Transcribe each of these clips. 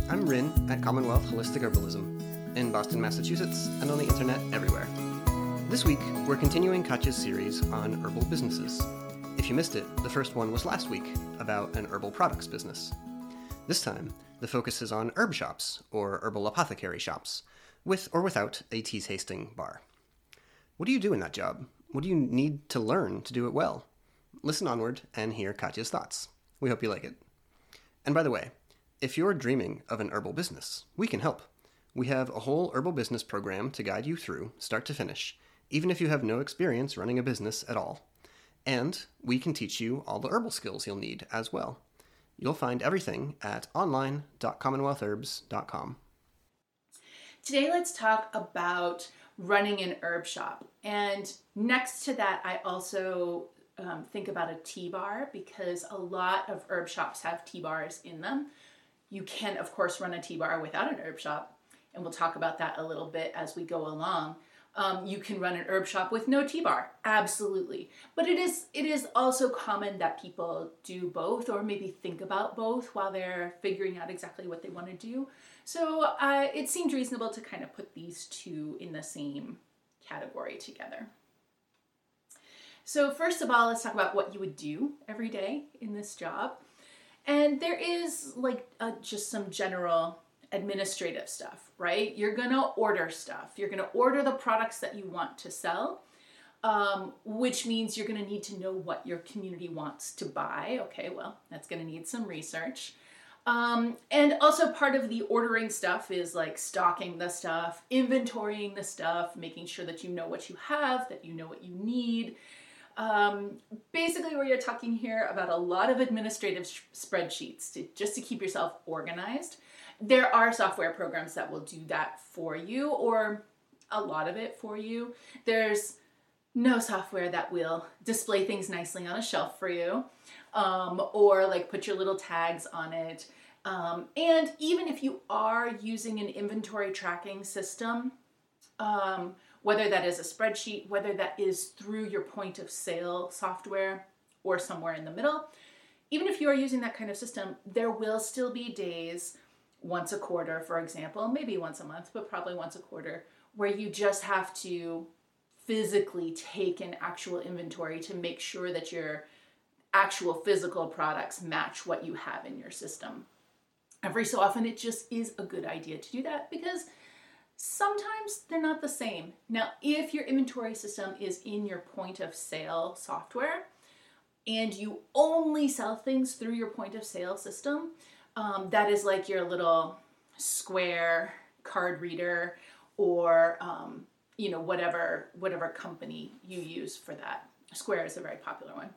I'm Rin at Commonwealth Holistic Herbalism in Boston, Massachusetts, and on the internet everywhere. This week, we're continuing Katya's series on herbal businesses. If you missed it, the first one was last week about an herbal products business. This time, the focus is on herb shops, or herbal apothecary shops, with or without a tea-tasting bar. What do you do in that job? What do you need to learn to do it well? Listen onward and hear Katya's thoughts. We hope you like it. And by the way, if you're dreaming of an herbal business, we can help. We have a whole herbal business program to guide you through, start to finish, even if you have no experience running a business at all. And we can teach you all the herbal skills you'll need as well. You'll find everything at online.commonwealthherbs.com. Today, let's talk about running an herb shop. And next to that, I also think about a tea bar, because a lot of herb shops have tea bars in them. You can, of course, run a tea bar without an herb shop, and we'll talk about that a little bit as we go along. You can run an herb shop with no tea bar, absolutely. But it is also common that people do both, or maybe think about both while they're figuring out exactly what they want to do. So it seemed reasonable to kind of put these two in the same category together. So first of all, let's talk about what you would do every day in this job. And there is just some general administrative stuff, right? You're going to order stuff. You're going to order the products that you want to sell, which means you're going to need to know what your community wants to buy. Okay, well, that's going to need some research. And also part of the ordering stuff is like stocking the stuff, inventorying the stuff, making sure that you know what you have, that you know what you need. Basically, we're talking here about a lot of administrative spreadsheets just to keep yourself organized. There are software programs that will do that for you, or a lot of it for you. There's no software that will display things nicely on a shelf for you, or like put your little tags on it. And even if you are using an inventory tracking system, whether that is a spreadsheet, whether that is through your point of sale software or somewhere in the middle, even if you are using that kind of system, there will still be days, once a quarter, for example, maybe once a month, but probably once a quarter, where you just have to physically take an actual inventory to make sure that your actual physical products match what you have in your system. Every so often, it just is a good idea to do that, because sometimes they're not the same. Now, if your inventory system is in your point of sale software and you only sell things through your point of sale system, that is like your little Square card reader, or whatever company you use for that. Square is a very popular one.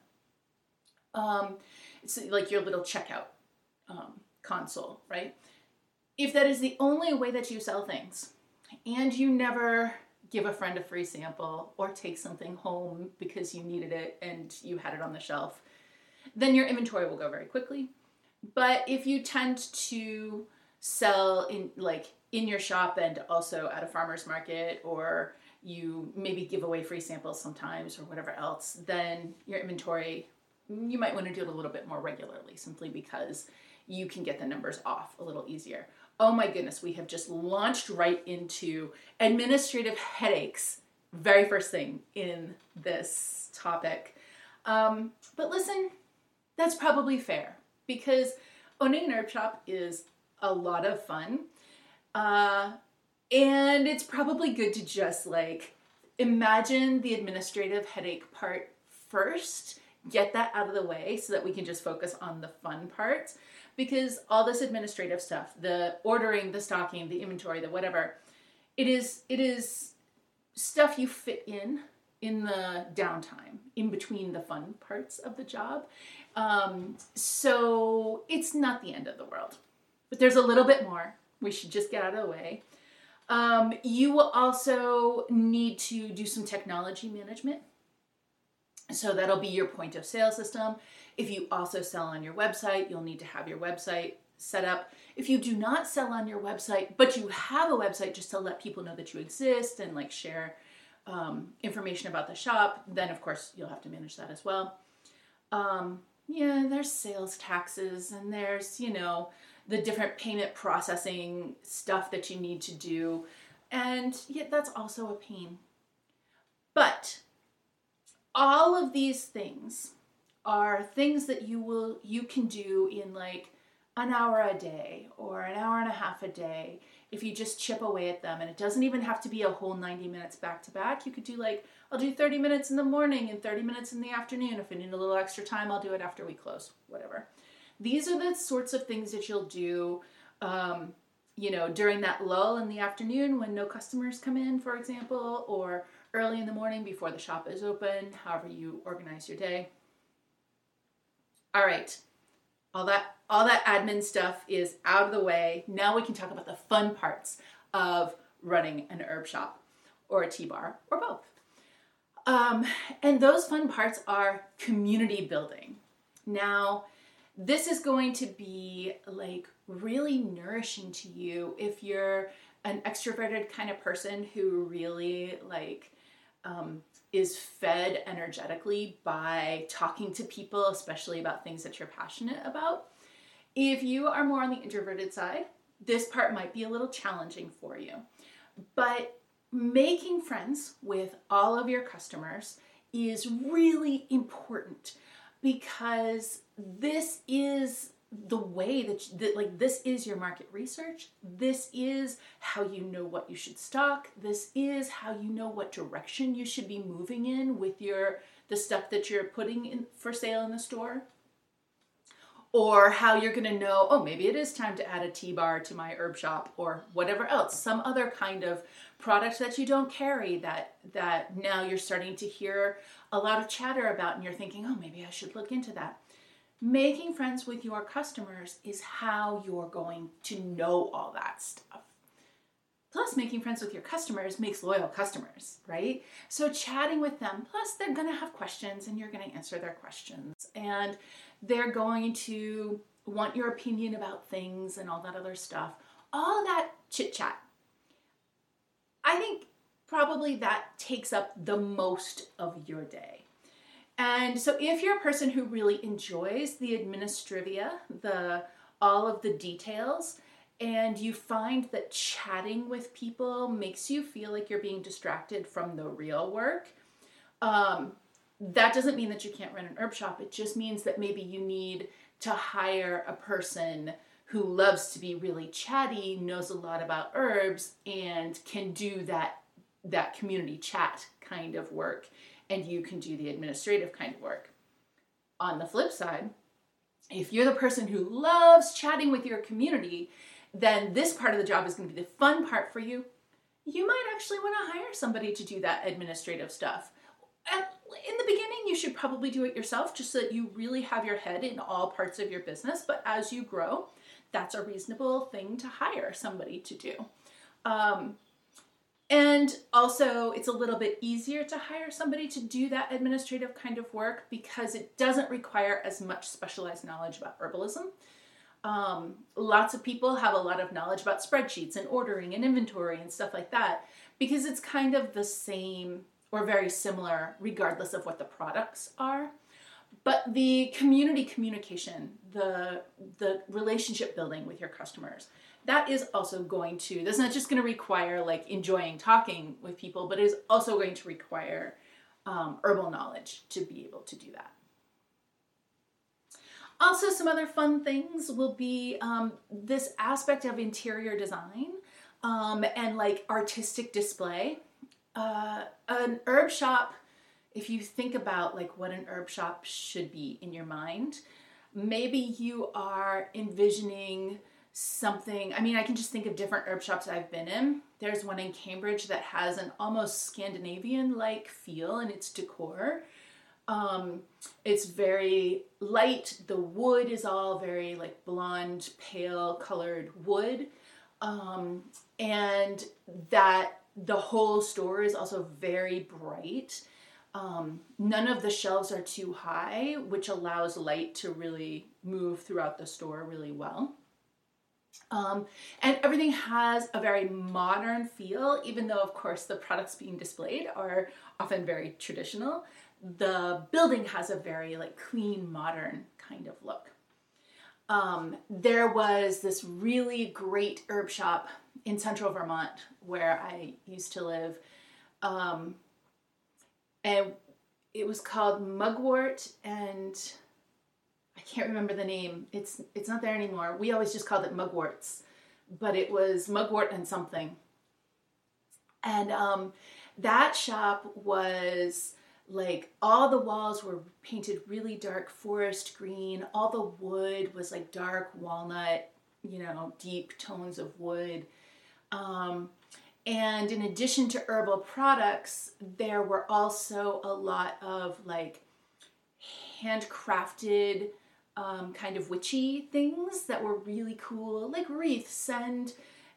It's like your little checkout console, right? If that is the only way that you sell things, and you never give a friend a free sample or take something home because you needed it and you had it on the shelf, then your inventory will go very quickly. But if you tend to sell in your shop and also at a farmer's market, or you maybe give away free samples sometimes or whatever else, then your inventory, you might want to do it a little bit more regularly, simply because you can get the numbers off a little easier. Oh my goodness, we have just launched right into administrative headaches, very first thing in this topic. But listen, that's probably fair, because owning an herb shop is a lot of fun. And it's probably good to just imagine the administrative headache part first, get that out of the way so that we can just focus on the fun parts. Because all this administrative stuff, the ordering, the stocking, the inventory, the whatever, it is stuff you fit in the downtime, in between the fun parts of the job. So it's not the end of the world. But there's a little bit more. We should just get out of the way. You will also need to do some technology management. So that'll be your point of sale system. If you also sell on your website, you'll need to have your website set up. If you do not sell on your website, but you have a website just to let people know that you exist and share information about the shop, then of course you'll have to manage that as well. There's sales taxes, and there's, the different payment processing stuff that you need to do. And yeah, that's also a pain. But all of these things are things that you can do in like an hour a day or an hour and a half a day if you just chip away at them. And it doesn't even have to be a whole 90 minutes back to back. You could do like, I'll do 30 minutes in the morning and 30 minutes in the afternoon. If I need a little extra time, I'll do it after we close, whatever. These are the sorts of things that you'll do, during that lull in the afternoon when no customers come in, for example, or early in the morning before the shop is open, however you organize your day. All right. All that admin stuff is out of the way. Now we can talk about the fun parts of running an herb shop or a tea bar or both. And those fun parts are community building. Now, this is going to be like really nourishing to you if you're an extroverted kind of person who really is fed energetically by talking to people, especially about things that you're passionate about. If you are more on the introverted side, this part might be a little challenging for you. But making friends with all of your customers is really important because this is the way that this is your market research. This is how you know what you should stock. This is how you know what direction you should be moving in with the stuff that you're putting in for sale in the store. Or how you're going to know, oh, maybe it is time to add a tea bar to my herb shop or whatever else, some other kind of product that you don't carry that now you're starting to hear a lot of chatter about and you're thinking, oh, maybe I should look into that. Making friends with your customers is how you're going to know all that stuff. Plus, making friends with your customers makes loyal customers, right? So chatting with them, plus they're going to have questions and you're going to answer their questions. And they're going to want your opinion about things and all that other stuff. All that chit chat. I think probably that takes up the most of your day. And so if you're a person who really enjoys the administrivia, all of the details, and you find that chatting with people makes you feel like you're being distracted from the real work, that doesn't mean that you can't run an herb shop. It just means that maybe you need to hire a person who loves to be really chatty, knows a lot about herbs, and can do that community chat kind of work. And you can do the administrative kind of work. On the flip side, if you're the person who loves chatting with your community, then this part of the job is going to be the fun part for you. You might actually want to hire somebody to do that administrative stuff. And in the beginning, you should probably do it yourself just so that you really have your head in all parts of your business. But as you grow, that's a reasonable thing to hire somebody to do. And also, it's a little bit easier to hire somebody to do that administrative kind of work because it doesn't require as much specialized knowledge about herbalism. Lots of people have a lot of knowledge about spreadsheets and ordering and inventory and stuff like that because it's kind of the same or very similar regardless of what the products are. But the community communication, the relationship building with your customers, that is also that's not just going to require like enjoying talking with people, but it is also going to require herbal knowledge to be able to do that. Also, some other fun things will be this aspect of interior design and like artistic display. An herb shop, if you think about like what an herb shop should be in your mind, maybe you are envisioning something. I mean, I can just think of different herb shops I've been in. There's one in Cambridge that has an almost Scandinavian-like feel in its decor. It's very light. The wood is all very like blonde, pale colored wood. And that the whole store is also very bright. None of the shelves are too high, which allows light to really move throughout the store really well. And everything has a very modern feel, even though, of course, the products being displayed are often very traditional. The building has a very like clean, modern kind of look. there was this really great herb shop in central Vermont where I used to live. And it was called Mugwort, and I can't remember the name. It's not there anymore. We always just called it Mugworts, but it was Mugwort and something. And that shop was like, all the walls were painted really dark forest green. All the wood was like dark walnut, deep tones of wood. And in addition to herbal products, there were also a lot of like handcrafted kind of witchy things that were really cool, like wreaths and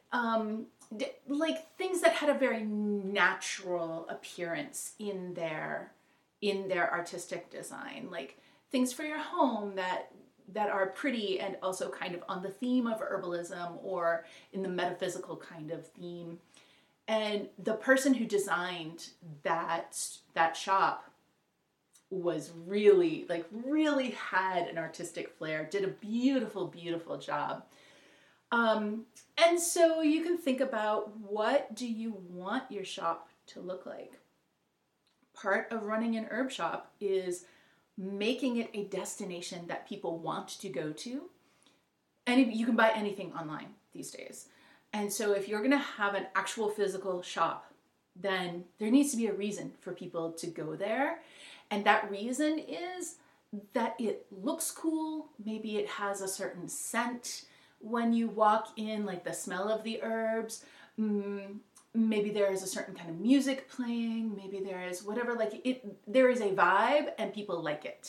like things that had a very natural appearance in their artistic design, like things for your home that are pretty and also kind of on the theme of herbalism or in the metaphysical kind of theme. And the person who designed that shop was really had an artistic flair, did a beautiful, beautiful job. And so you can think about, what do you want your shop to look like? Part of running an herb shop is making it a destination that people want to go to. And you can buy anything online these days. And so if you're going to have an actual physical shop, then there needs to be a reason for people to go there. And that reason is that it looks cool. Maybe it has a certain scent when you walk in, like the smell of the herbs. Maybe there is a certain kind of music playing. Maybe there is whatever, there is a vibe and people like it.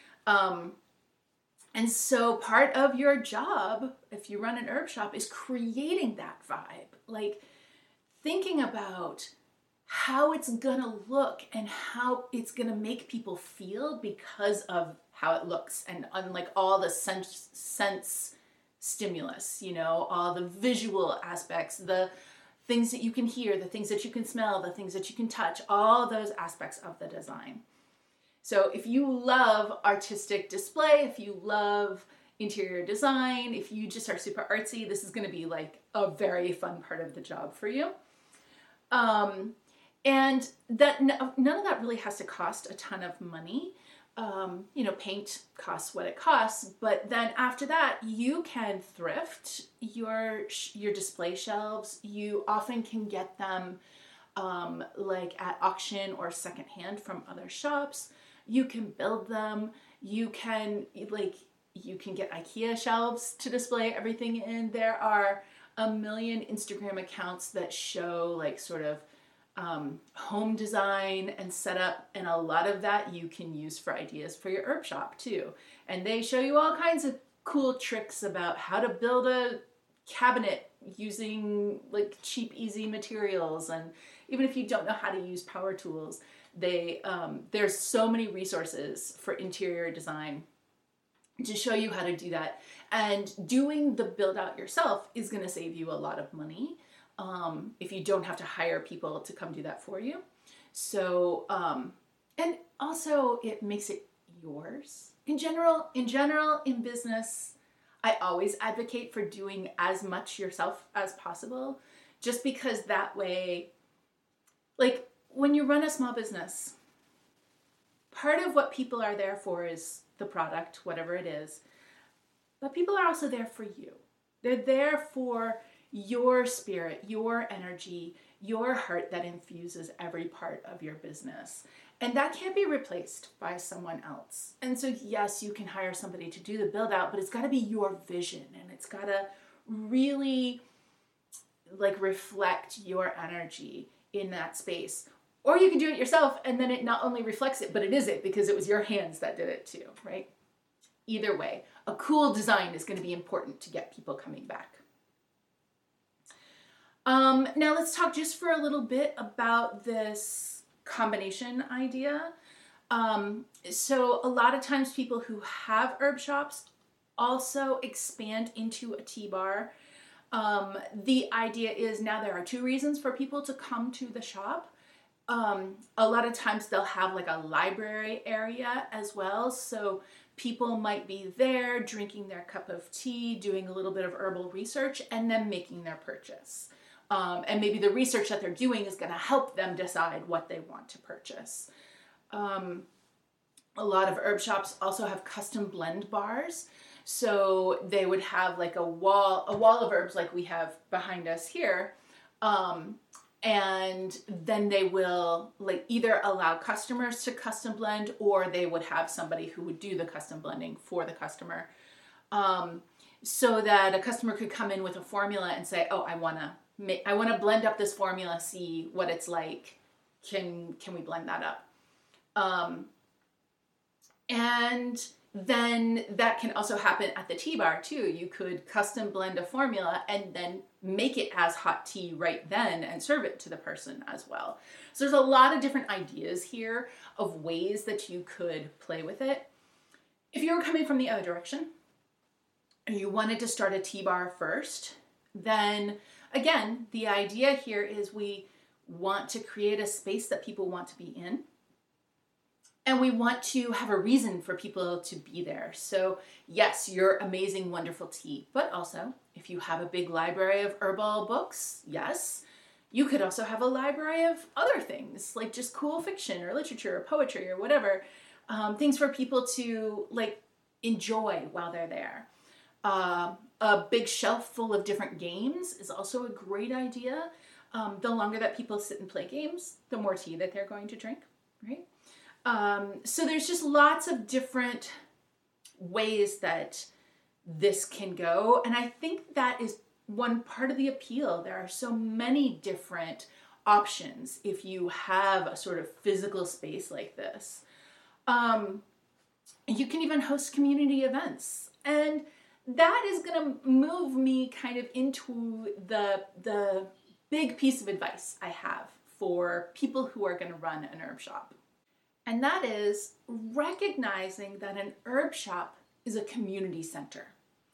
And so part of your job, if you run an herb shop, is creating that vibe. Like thinking about how it's gonna look and how it's gonna make people feel because of how it looks, and unlike all the sense stimulus, all the visual aspects, the things that you can hear, the things that you can smell, the things that you can touch, all those aspects of the design. So if you love artistic display, if you love interior design, if you just are super artsy, this is going to be like a very fun part of the job for you. And that none of that really has to cost a ton of money. Paint costs what it costs, but then after that, you can thrift your display shelves. You often can get them like at auction or secondhand from other shops. You can build them. You can get IKEA shelves to display everything in. There are a million Instagram accounts that show like sort of home design and setup, and a lot of that you can use for ideas for your herb shop too. And they show you all kinds of cool tricks about how to build a cabinet using like cheap, easy materials. And even if you don't know how to use power tools, there's so many resources for interior design to show you how to do that. And doing the build out yourself is going to save you a lot of money if you don't have to hire people to come do that for you. So, and also it makes it yours. In general, in business, I always advocate for doing as much yourself as possible, just because that way, like when you run a small business, part of what people are there for is the product, whatever it is, but people are also there for you. They're there for your spirit, your energy, your heart that infuses every part of your business. And that can't be replaced by someone else. And so yes, you can hire somebody to do the build out, but it's got to be your vision, and it's got to really like reflect your energy in that space. Or you can do it yourself, and then it not only reflects it, but it is it, because it was your hands that did it too, right? Either way, a cool design is going to be important to get people coming back. Now let's talk just for a little bit about this combination idea. So a lot of times people who have herb shops also expand into a tea bar. The idea is now there are two reasons for people to come to the shop. A lot of times they'll have like a library area as well. So people might be there drinking their cup of tea, doing a little bit of herbal research, and then making their purchase. And maybe the research that they're doing is going to help them decide what they want to purchase. A lot of herb shops also have custom blend bars. So they would have like a wall of herbs like we have behind us here. And then they will like either allow customers to custom blend, or they would have somebody who would do the custom blending for the customer. So that a customer could come in with a formula and say, oh, I want to blend up this formula, see what it's like. Can we blend that up? And then that can also happen at the tea bar too. You could custom blend a formula and then make it as hot tea right then and serve it to the person as well. So there's a lot of different ideas here of ways that you could play with it. If you were coming from the other direction and you wanted to start a tea bar first, then again, the idea here is we want to create a space that people want to be in. And we want to have a reason for people to be there. So yes, your amazing, wonderful tea, but also if you have a big library of herbal books, yes, you could also have a library of other things, like just cool fiction or literature or poetry or whatever, things for people to like enjoy while they're there. A big shelf full of different games is also a great idea. The longer that people sit and play games, the more tea that they're going to drink, right? So there's just lots of different ways that this can go. And I think that is one part of the appeal. There are so many different options if you have a sort of physical space like this. You can even host community events. And that is going to move me kind of into the big piece of advice I have for people who are going to run an herb shop. And that is recognizing that an herb shop is a community center.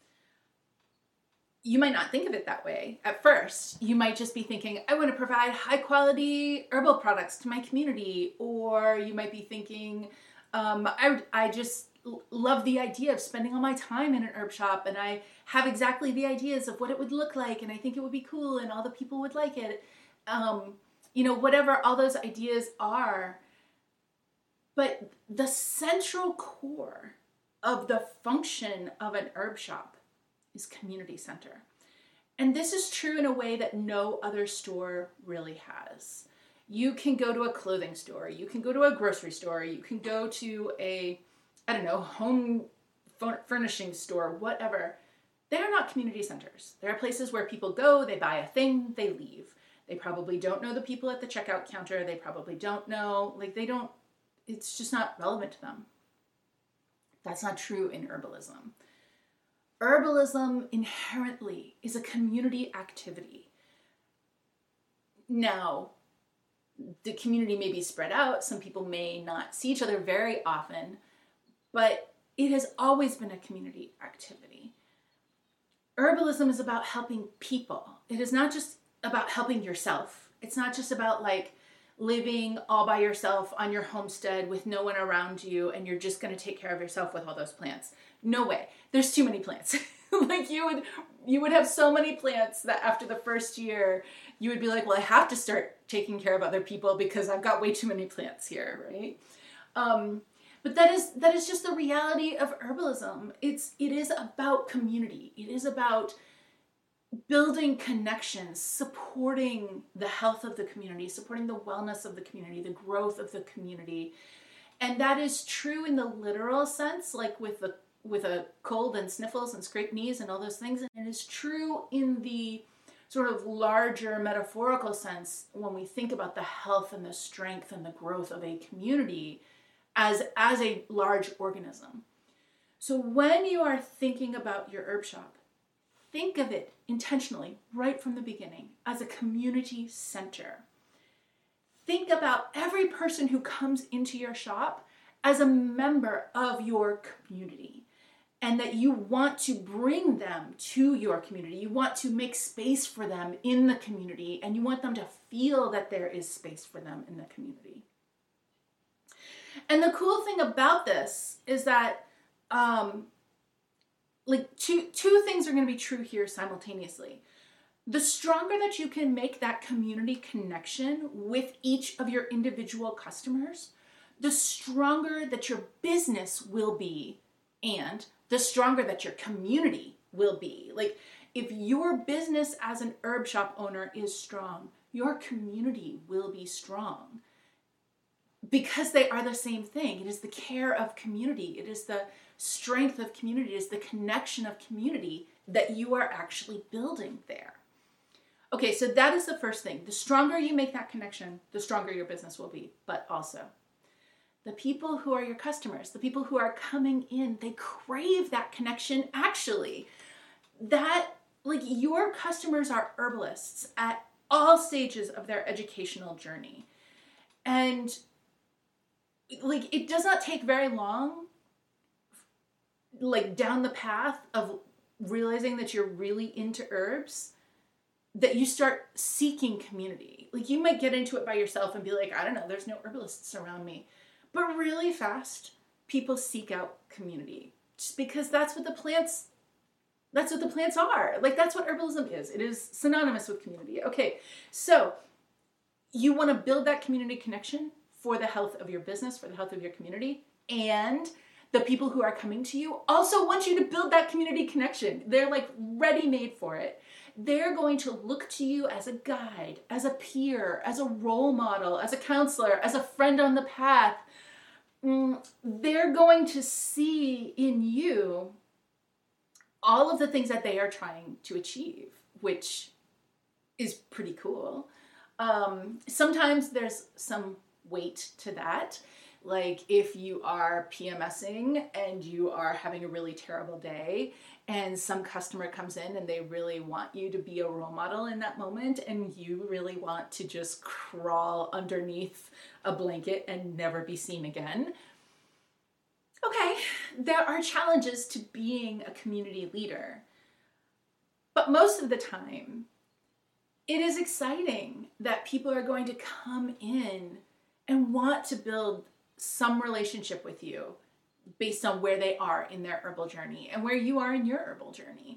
You might not think of it that way at first. You might just be thinking, I want to provide high quality herbal products to my community. Or you might be thinking, I just love the idea of spending all my time in an herb shop, and I have exactly the ideas of what it would look like, and I think it would be cool and all the people would like it. Whatever all those ideas are. But the central core of the function of an herb shop is community center. And this is true in a way that no other store really has. You can go to a clothing store, you can go to a grocery store, you can go to a, home furnishing store, whatever. They are not community centers. There are places where people go, they buy a thing, they leave. They probably don't know the people at the checkout counter. They probably don't know, it's just not relevant to them. That's not true in herbalism. Herbalism inherently is a community activity. Now, the community may be spread out. Some people may not see each other very often, but it has always been a community activity. Herbalism is about helping people. It is not just about helping yourself. It's not just about living all by yourself on your homestead with no one around you and you're just going to take care of yourself with all those plants. No way. There's too many plants. You would have so many plants that after the first year you would be like, well, I have to start taking care of other people because I've got way too many plants here, right? But that is just the reality of herbalism. It is about community. It is about building connections, supporting the health of the community, supporting the wellness of the community, the growth of the community. And that is true in the literal sense, like with a cold and sniffles and scraped knees and all those things. And it is true in the sort of larger metaphorical sense when we think about the health and the strength and the growth of a community as a large organism. So when you are thinking about your herb shop, think of it intentionally right from the beginning as a community center. Think about every person who comes into your shop as a member of your community, and that you want to bring them to your community. You want to make space for them in the community, and you want them to feel that there is space for them in the community. And the cool thing about this is that like two things are going to be true here simultaneously. The stronger that you can make that community connection with each of your individual customers, the stronger that your business will be, and the stronger that your community will be. Like, if your business as an herb shop owner is strong, your community will be strong. Because they are the same thing. It is the care of community. It is the strength of community. It is the connection of community that you are actually building there. Okay, so that is the first thing. The stronger you make that connection, the stronger your business will be. But also, the people who are your customers, the people who are coming in, they crave that connection actually. That, like, your customers are herbalists at all stages of their educational journey. And like, it does not take very long, like, down the path of realizing that you're really into herbs, that you start seeking community. Like, you might get into it by yourself and be like, I don't know, there's no herbalists around me. But really fast, people seek out community, just because that's what the plants are. Like, that's what herbalism is. It is synonymous with community. Okay, so you want to build that community connection for the health of your business, for the health of your community, and the people who are coming to you also want you to build that community connection. They're like ready-made for it. They're going to look to you as a guide, as a peer, as a role model, as a counselor, as a friend on the path. They're going to see in you all of the things that they are trying to achieve, which is pretty cool. Sometimes there's some weight to that. Like, if you are PMSing and you are having a really terrible day and some customer comes in and they really want you to be a role model in that moment, and you really want to just crawl underneath a blanket and never be seen again. Okay, there are challenges to being a community leader. But most of the time, it is exciting that people are going to come in and want to build some relationship with you based on where they are in their herbal journey and where you are in your herbal journey.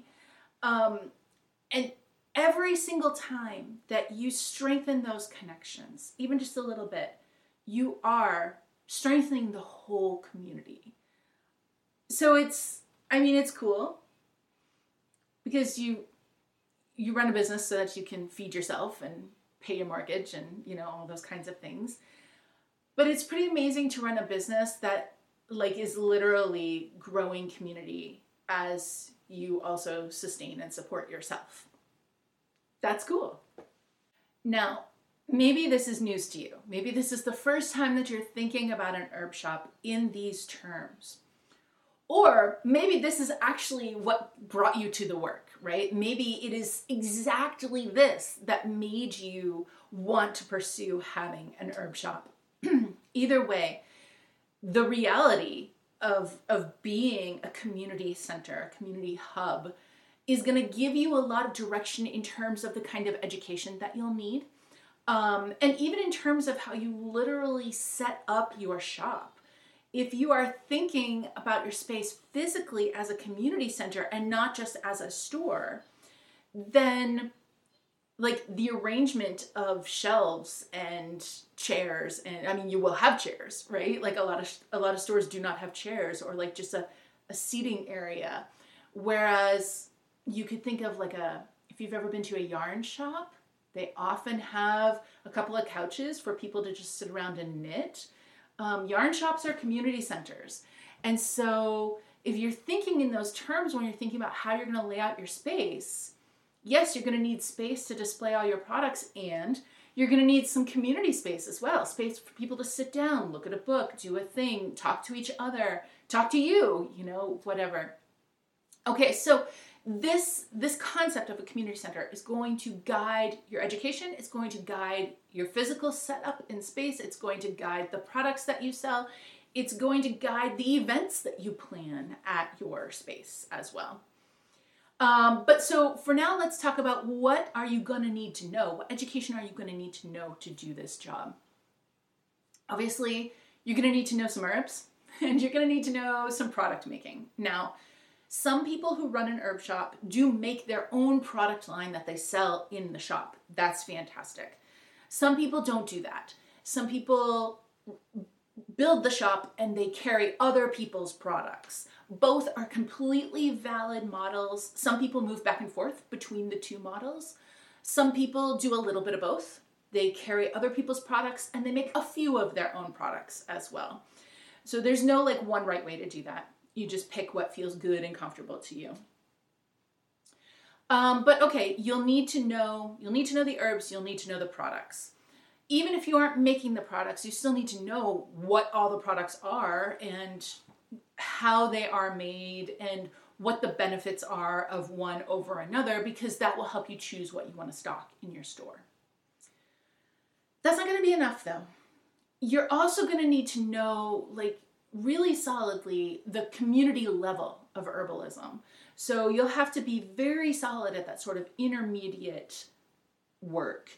And every single time that you strengthen those connections, even just a little bit, you are strengthening the whole community. So it's cool because you run a business so that you can feed yourself and pay your mortgage and, all those kinds of things. But it's pretty amazing to run a business that, like, is literally growing community as you also sustain and support yourself. That's cool. Now, maybe this is news to you. Maybe this is the first time that you're thinking about an herb shop in these terms. Or maybe this is actually what brought you to the work, right? Maybe it is exactly this that made you want to pursue having an herb shop. Either way, the reality of being a community center, a community hub, is going to give you a lot of direction in terms of the kind of education that you'll need. And even in terms of how you literally set up your shop. If you are thinking about your space physically as a community center and not just as a store, then, like, the arrangement of shelves and chairs, and you will have chairs, right? Like, a lot of stores do not have chairs, or like just a seating area. Whereas you could think of if you've ever been to a yarn shop, they often have a couple of couches for people to just sit around and knit. Yarn shops are community centers. And so if you're thinking in those terms when you're thinking about how you're going to lay out your space, yes, you're going to need space to display all your products, and you're going to need some community space as well. Space for people to sit down, look at a book, do a thing, talk to each other, talk to you, whatever. Okay, so this concept of a community center is going to guide your education. It's going to guide your physical setup in space. It's going to guide the products that you sell. It's going to guide the events that you plan at your space as well. But so for now, let's talk about what are you going to need to know? What education are you going to need to know to do this job? Obviously, you're going to need to know some herbs. and you're going to need to know some product making. Now, some people who run an herb shop do make their own product line that they sell in the shop. That's fantastic. Some people don't do that. Some people build the shop and they carry other people's products. Both are completely valid models. Some people move back and forth between the two models. Some people do a little bit of both. They carry other people's products and they make a few of their own products as well. So there's no like one right way to do that. You just pick what feels good and comfortable to you. But okay, you'll need to know the herbs, you'll need to know the products. Even if you aren't making the products, you still need to know what all the products are and how they are made and what the benefits are of one over another, because that will help you choose what you want to stock in your store. That's not going to be enough though. You're also going to need to know, like, really solidly the community level of herbalism. So you'll have to be very solid at that sort of intermediate work.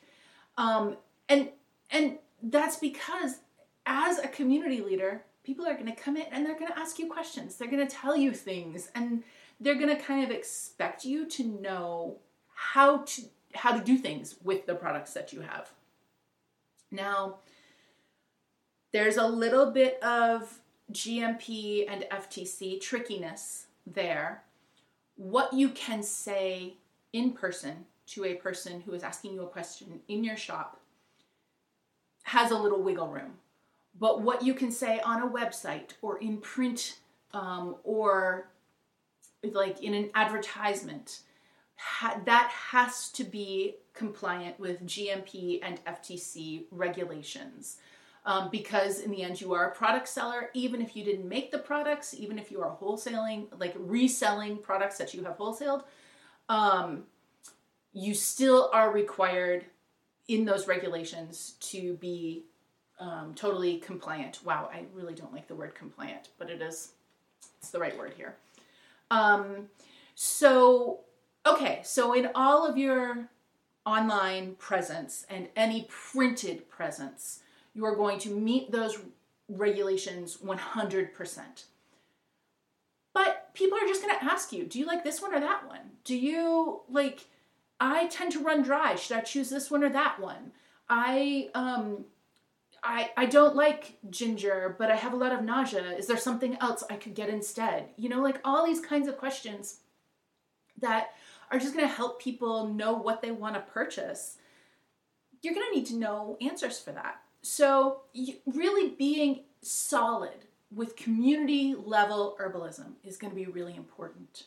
And that's because as a community leader, people are going to come in and they're going to ask you questions. They're going to tell you things and they're going to kind of expect you to know how to do things with the products that you have. Now, there's a little bit of GMP and FTC trickiness there. What you can say in person to a person who is asking you a question in your shop has a little wiggle room. But what you can say on a website or in print or like in an advertisement, that has to be compliant with GMP and FTC regulations. Because in the end, you are a product seller, even if you didn't make the products, even if you are wholesaling, like reselling products that you have wholesaled, you still are required in those regulations to be totally compliant. Wow, I really don't like the word compliant, but it's the right word here. So in all of your online presence and any printed presence, you are going to meet those regulations 100%. But people are just going to ask you, do you like this one or that one? Do you like, I tend to run dry. Should I choose this one or that one? I don't like ginger, but I have a lot of nausea. Is there something else I could get instead? You know, like all these kinds of questions that are just going to help people know what they want to purchase. You're going to need to know answers for that. So really being solid with community level herbalism is going to be really important.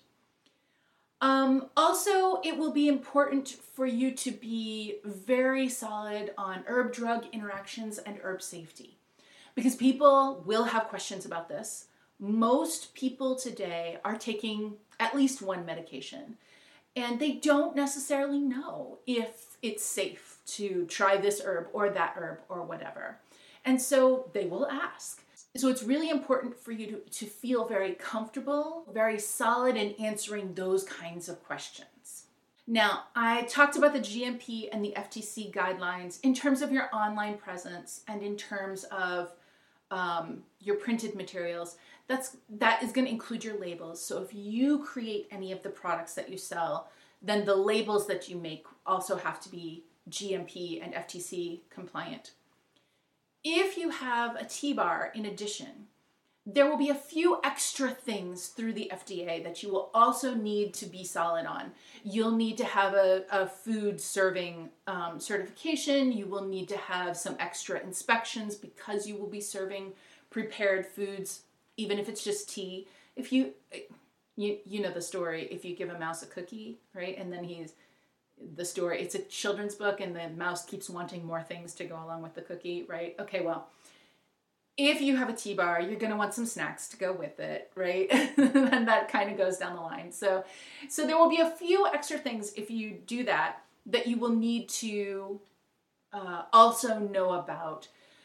Also, it will be important for you to be very solid on herb-drug interactions and herb safety, because people will have questions about this. Most people today are taking at least one medication, and they don't necessarily know if it's safe to try this herb or that herb or whatever. And so they will ask. So it's really important for you to feel very comfortable, very solid in answering those kinds of questions. Now, I talked about the GMP and the FTC guidelines in terms of your online presence and in terms of your printed materials. That is going to include your labels. So if you create any of the products that you sell, then the labels that you make also have to be GMP and FTC compliant. If you have a T-bar in addition, there will be a few extra things through the FDA that you will also need to be solid on. You'll need to have a food serving certification. You will need to have some extra inspections because you will be serving prepared foods, even if it's just tea. If you know the story, if you give a mouse a cookie, right? And then it's a children's book and the mouse keeps wanting more things to go along with the cookie, right? Okay, well, if you have a T-bar, you're going to want some snacks to go with it, right? And that kind of goes down the line. So there will be a few extra things if you do that you will need to also know about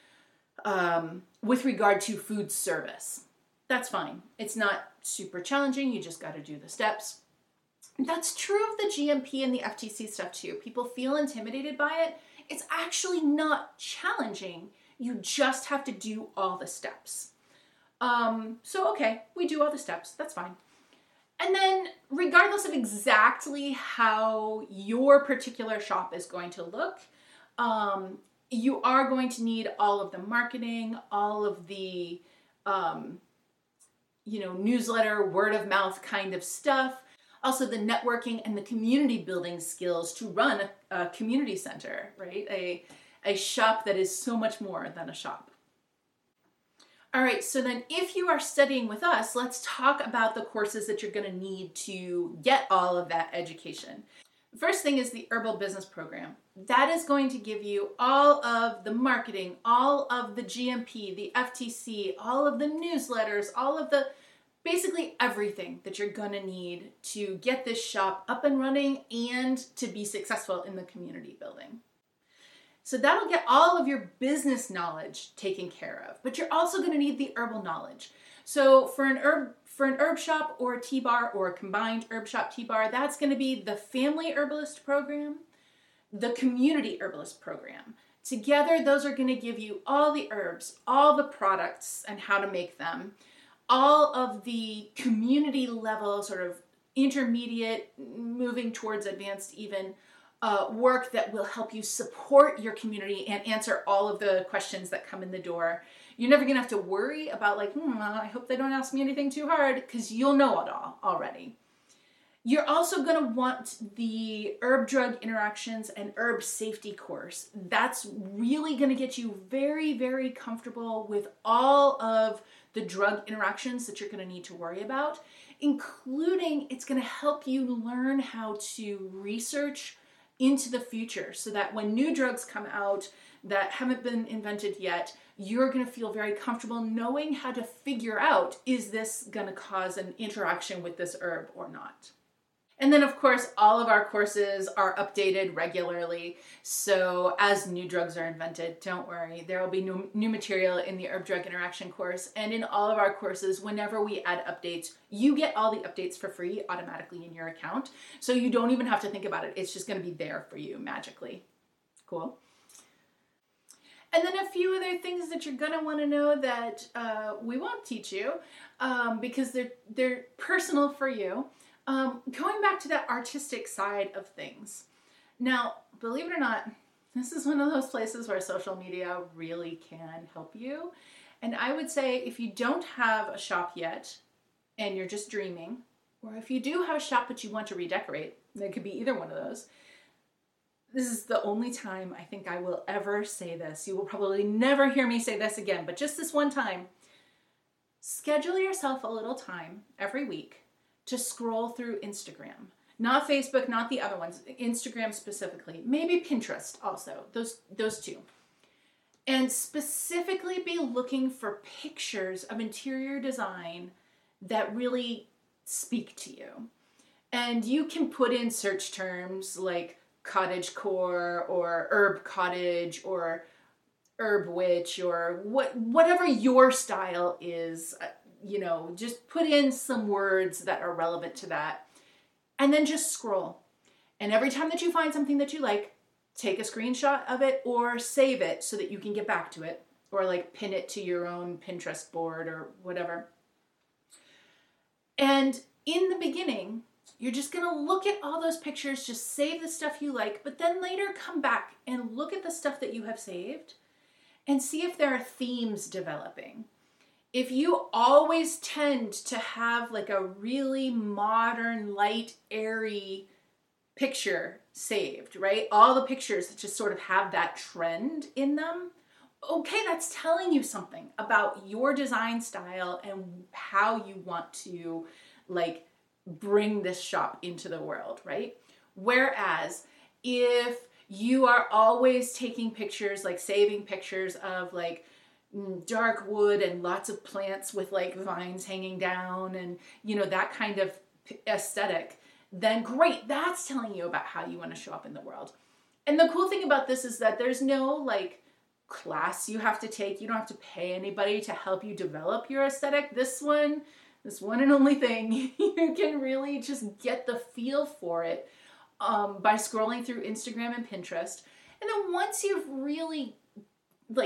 with regard to food service. That's fine. It's not super challenging. You just got to do the steps. That's true of the GMP and the FTC stuff too. People feel intimidated by it. It's actually not challenging. You just have to do all the steps. So, okay, we do all the steps. That's fine. And then regardless of exactly how your particular shop is going to look, you are going to need all of the marketing, all of the, newsletter, word of mouth kind of stuff. Also the networking and the community building skills to run a community center, right? A shop that is so much more than a shop. All right, so then if you are studying with us, let's talk about the courses that you're going to need to get all of that education. The first thing is the Herbal Business Program. That is going to give you all of the marketing, all of the GMP, the FTC, all of the newsletters, all of the, basically everything that you're going to need to get this shop up and running and to be successful in the community building. So that'll get all of your business knowledge taken care of, but you're also going to need the herbal knowledge. So for an herb shop or a tea bar or a combined herb shop tea bar, that's going to be the Family Herbalist Program, the Community Herbalist Program. Together, those are going to give you all the herbs, all the products and how to make them, all of the community level, sort of intermediate, moving towards advanced even, work that will help you support your community and answer all of the questions that come in the door. You're never going to have to worry about I hope they don't ask me anything too hard, because you'll know it all already. You're also going to want the herb-drug interactions and herb safety course. That's really going to get you very, very comfortable with all of the drug interactions that you're going to need to worry about, including it's going to help you learn how to research into the future so that when new drugs come out that haven't been invented yet, you're going to feel very comfortable knowing how to figure out, is this going to cause an interaction with this herb or not? And then, of course, all of our courses are updated regularly. So as new drugs are invented, don't worry, there will be new material in the herb-drug interaction course. And in all of our courses, whenever we add updates, you get all the updates for free automatically in your account. So you don't even have to think about it. It's just going to be there for you magically. Cool. And then a few other things that you're going to want to know that we won't teach you because they're personal for you. Going back to that artistic side of things. Now, believe it or not, this is one of those places where social media really can help you. And I would say if you don't have a shop yet and you're just dreaming, or if you do have a shop but you want to redecorate, it could be either one of those. This is the only time I think I will ever say this. You will probably never hear me say this again, but just this one time. Schedule yourself a little time every week to scroll through Instagram. Not Facebook, not the other ones, Instagram specifically. Maybe Pinterest also, those two. And specifically be looking for pictures of interior design that really speak to you. And you can put in search terms like cottagecore or herb cottage or herb witch or whatever your style is. Just put in some words that are relevant to that and then just scroll. And every time that you find something that you like, take a screenshot of it or save it so that you can get back to it or pin it to your own Pinterest board or whatever. And in the beginning, you're just going to look at all those pictures, just save the stuff you like, but then later come back and look at the stuff that you have saved and see if there are themes developing. If you always tend to have a really modern, light, airy picture saved, right? All the pictures that just sort of have that trend in them, okay, that's telling you something about your design style and how you want to bring this shop into the world, right? Whereas if you are always taking pictures, saving pictures of dark wood and lots of plants with vines hanging down and that kind of aesthetic, then great, that's telling you about how you want to show up in the world. And the cool thing about this is that there's no class you have to take. You don't have to pay anybody to help you develop your aesthetic. This one and only thing, you can really just get the feel for it by scrolling through Instagram and Pinterest. And then once you've really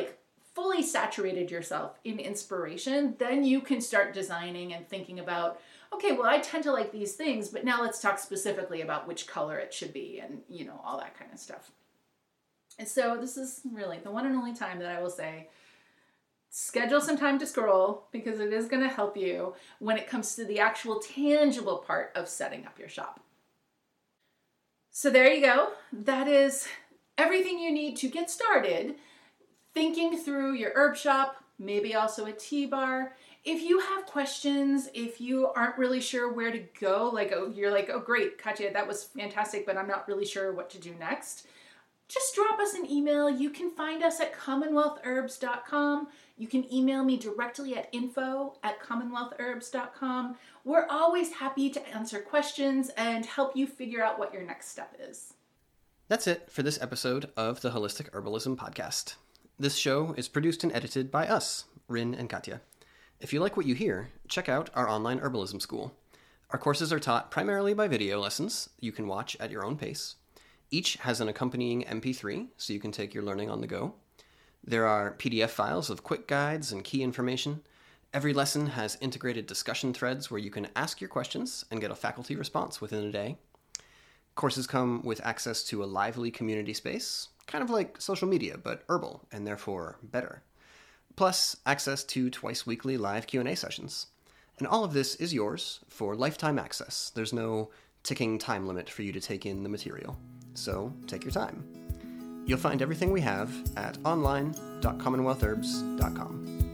fully saturated yourself in inspiration, then you can start designing and thinking about, okay, well, I tend to like these things, but now let's talk specifically about which color it should be and, all that kind of stuff. And so this is really the one and only time that I will say, schedule some time to scroll, because it is going to help you when it comes to the actual tangible part of setting up your shop. So there you go. That is everything you need to get started thinking through your herb shop, maybe also a tea bar. If you have questions, if you aren't really sure where to go, you're like, oh great, Katya, that was fantastic, but I'm not really sure what to do next, just drop us an email. You can find us at commonwealthherbs.com. You can email me directly at info@commonwealthherbs.com. We're always happy to answer questions and help you figure out what your next step is. That's it for this episode of the Holistic Herbalism Podcast. This show is produced and edited by us, Rin and Katya. If you like what you hear, check out our online herbalism school. Our courses are taught primarily by video lessons you can watch at your own pace. Each has an accompanying MP3, so you can take your learning on the go. There are PDF files of quick guides and key information. Every lesson has integrated discussion threads where you can ask your questions and get a faculty response within a day. Courses come with access to a lively community space, kind of like social media, but herbal, and therefore better. Plus, access to twice-weekly live Q&A sessions. And all of this is yours for lifetime access. There's no ticking time limit for you to take in the material. So take your time. You'll find everything we have at online.commonwealthherbs.com.